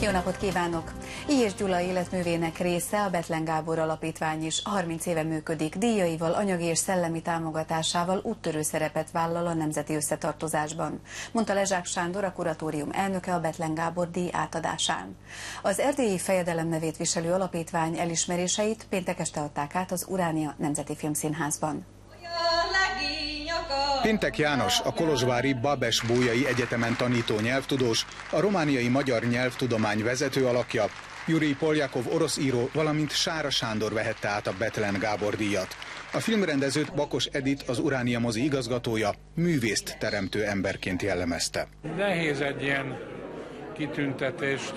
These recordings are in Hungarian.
Jó napot kívánok! I. Gyula életművének része a Bethlen Gábor Alapítvány is. 30 éve működik, díjaival, anyagi és szellemi támogatásával úttörő szerepet vállal a nemzeti összetartozásban, mondta Lezsák Sándor, a kuratórium elnöke a Bethlen Gábor díj átadásán. Az erdélyi fejedelem nevét viselő alapítvány elismeréseit péntek este adták át az Uránia Nemzeti Filmszínházban. Pintek János, a kolozsvári Babes-Bolyai Egyetemen tanító nyelvtudós, a romániai magyar nyelvtudomány vezető alakja, Jurij Poljakov orosz író, valamint Sára Sándor vehette át a Bethlen Gábor díjat. A filmrendezőt Bakos Edit, az Uránia mozi igazgatója, művészt teremtő emberként jellemezte. Nehéz egy ilyen kitüntetést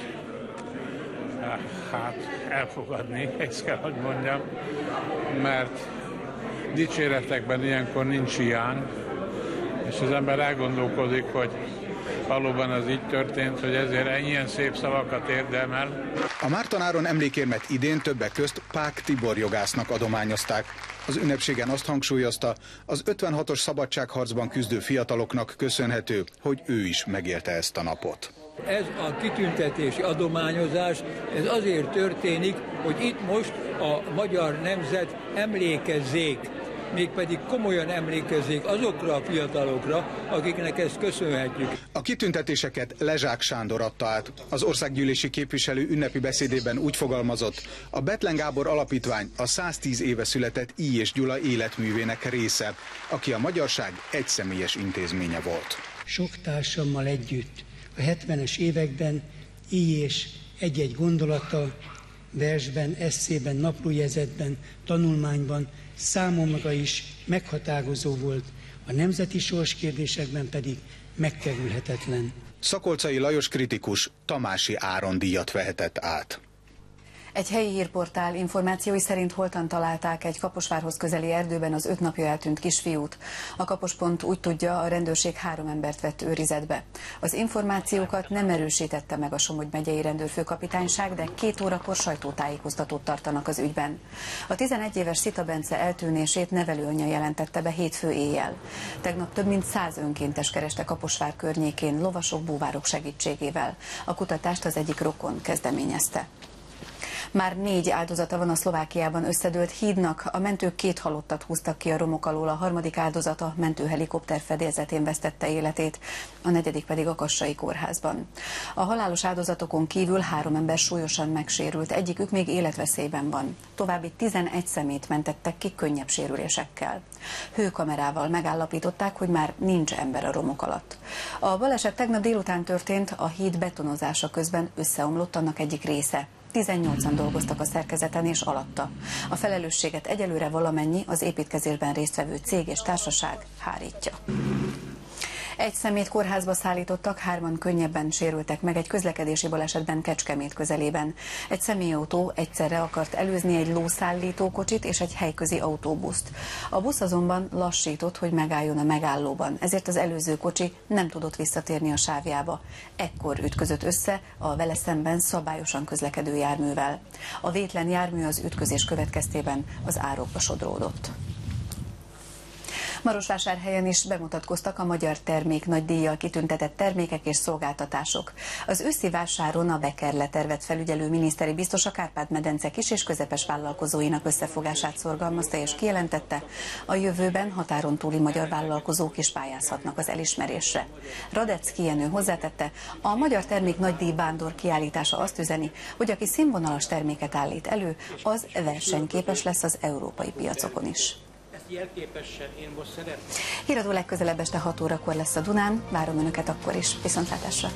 elfogadni, ezt kell, hogy mondjam, mert dicséretekben ilyenkor nincs hiány, és az ember elgondolkodik, hogy valóban az így történt, hogy ezért ilyen szép szavakat érdemel. A Márton Áron emlékérmet idén többek közt Pák Tibor jogásznak adományozták. Az ünnepségen azt hangsúlyozta, az 56-os szabadságharcban küzdő fiataloknak köszönhető, hogy ő is megélte ezt a napot. Ez a kitüntetési adományozás, ez azért történik, hogy itt most a magyar nemzet emlékezzék, mégpedig komolyan emlékezzék azokra a fiatalokra, akiknek ezt köszönhetjük. A kitüntetéseket Lezsák Sándor adta át. Az országgyűlési képviselő ünnepi beszédében úgy fogalmazott, a Bethlen Gábor Alapítvány a 110 éve született I. Gyula életművének része, aki a magyarság egyszemélyes intézménye volt. Sok társammal együtt a 70-es években I. egy-egy gondolata, versben, esszében, naplójegyzetben, tanulmányban számomra is meghatározó volt, a nemzeti sorskérdésekben pedig megkerülhetetlen. Szakolczai Lajos kritikus Tamási Áron díjat vehetett át. Egy helyi hírportál információi szerint holtan találták egy Kaposvárhoz közeli erdőben az 5 napja eltűnt kisfiút. A Kapospont úgy tudja, a rendőrség 3 embert vett őrizetbe. Az információkat nem erősítette meg a Somogy megyei rendőrfőkapitányság, de 2 órakor sajtótájékoztatót tartanak az ügyben. A 11 éves Szita Bence eltűnését nevelőanyja jelentette be hétfő éjjel. Tegnap több mint 100 önkéntes kereste Kaposvár környékén lovasok, búvárok segítségével. A kutatást az egyik rokon kezdeményezte. Már 4 áldozata van a Szlovákiában összedőlt hídnak, a mentők 2 halottat húztak ki a romok alól, a 3. áldozat a mentőhelikopter fedélzetén vesztette életét, a 4. pedig a Kassai kórházban. A halálos áldozatokon kívül 3 ember súlyosan megsérült, egyikük még életveszélyben van. További 11 személyt mentettek ki könnyebb sérülésekkel. Hőkamerával megállapították, hogy már nincs ember a romok alatt. A baleset tegnap délután történt, a híd betonozása közben összeomlott annak egyik része. 18-an dolgoztak a szerkezeten és alatta. A felelősséget egyelőre valamennyi az építkezésben résztvevő cég és társaság hárítja. Egy személyt kórházba szállítottak, 3-an könnyebben sérültek meg egy közlekedési balesetben Kecskemét közelében. Egy személyautó egyszerre akart előzni egy lószállítókocsit és egy helyközi autóbuszt. A busz azonban lassított, hogy megálljon a megállóban, ezért az előző kocsi nem tudott visszatérni a sávjába. Ekkor ütközött össze a vele szemben szabályosan közlekedő járművel. A vétlen jármű az ütközés következtében az árokba sodródott. Marosvásárhelyen is bemutatkoztak a magyar termék nagy díjjal kitüntetett termékek és szolgáltatások. Az őszi vásáron a Bekerle tervet felügyelő miniszteri biztos a Kárpát-medence kis és közepes vállalkozóinak összefogását szorgalmazta és kijelentette, a jövőben határon túli magyar vállalkozók is pályázhatnak az elismerésre. Radecki Jenő hozzátette, a magyar termék nagy díj Bándor kiállítása azt üzeni, hogy aki színvonalas terméket állít elő, az versenyképes lesz az európai piacokon is. Híradó legközelebb este 6 órakor lesz a Dunán, várom Önöket akkor is. Viszontlátásra!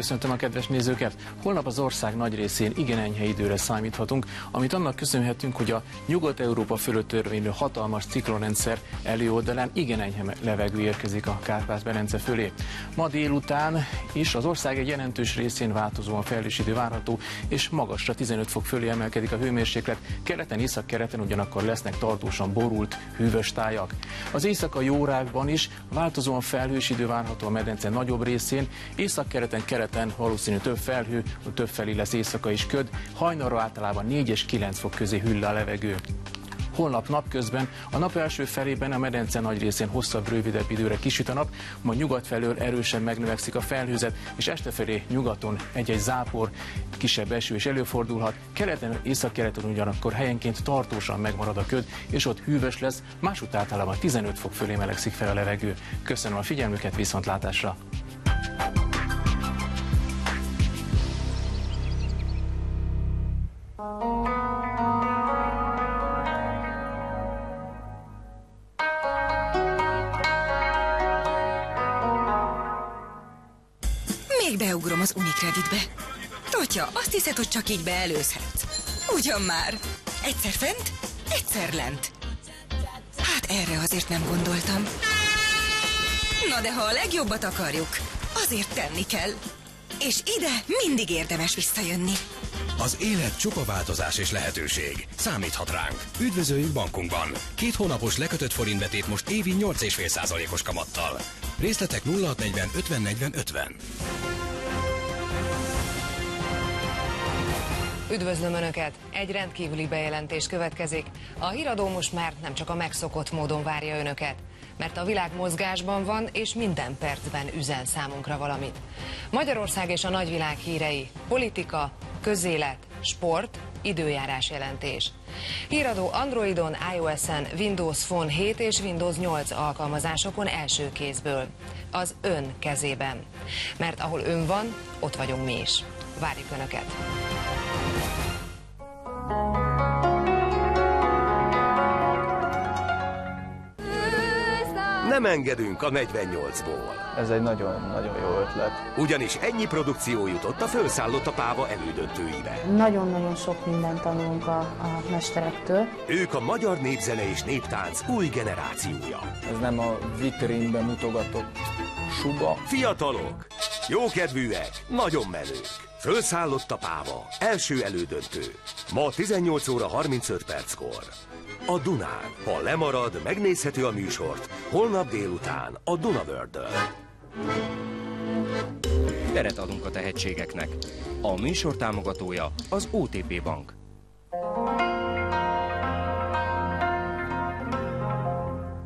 Köszöntöm a kedves nézőket! Holnap az ország nagy részén igen enyhe időre számíthatunk, amit annak köszönhetünk, hogy a Nyugat-Európa fölött törvénylő hatalmas ciklonrendszer előoldalán igen enyhe levegő érkezik a Kárpát-medence fölé. Ma délután is az ország egy jelentős részén változóan felhős idő várható, és magasra 15 fok fölé emelkedik a hőmérséklet. Keleten, északkeleten ugyanakkor lesznek tartósan borult, hűvös tájak. Az éjszakai órákban is változóan felhős idő várható a medence nagyobb részén, északkeleten, keleten valószínű több felhő, többfelé lesz éjszaka is köd, hajnalra általában 4 és 9 fok közé hűl a levegő. Holnap napközben a nap első felében a medence nagy részén hosszabb, rövidebb időre kisüt a nap, majd nyugat felől erősen megnövekszik a felhőzet, és este felé nyugaton egy-egy zápor, kisebb eső is előfordulhat. Keleten, északkeleten ugyanakkor helyenként tartósan megmarad a köd, és ott hűvös lesz, másút általában 15 fok fölé melegszik fel a levegő. Köszönöm a figyelmüket, viszontlátásra! Még beugrom az Unicreditbe. Totya, azt hiszed, hogy csak így beelőzhetsz? Ugyan már. Egyszer fent, egyszer lent. Hát erre azért nem gondoltam. Na de ha a legjobbat akarjuk, azért tenni kell. És ide mindig érdemes visszajönni. Az élet csupa változás és lehetőség. Számíthat ránk. Üdvözöljük bankunkban. 2 hónapos lekötött forintbetét most évi 8,5%-os kamattal. Részletek 0640 50 40 50. Üdvözlöm Önöket! Egy rendkívüli bejelentés következik. A híradó most már nem csak a megszokott módon várja Önöket, mert a világ mozgásban van, és minden percben üzen számunkra valamit. Magyarország és a nagyvilág hírei, politika, közélet, sport, időjárás jelentés. Híradó Androidon, iOS-en, Windows Phone 7 és Windows 8 alkalmazásokon első kézből. Az Ön kezében. Mert ahol Ön van, ott vagyunk mi is. Várjuk Önöket! Nem engedünk a 48-ból. Ez egy nagyon-nagyon jó ötlet. Ugyanis ennyi produkció jutott a Fölszállott a páva elődöntőibe. Nagyon-nagyon sok mindent tanulunk a mesterektől. Ők a magyar népzene és néptánc új generációja. Ez nem a vitrínben mutogatott suba. Fiatalok, jókedvűek, nagyon menők. Fölszállott a páva, első elődöntő. Ma 18 óra 35 perckor. A Dunán. Ha lemarad, megnézhető a műsort. Holnap délután a Dunavördön. Teret adunk a tehetségeknek. A műsor támogatója az OTP Bank.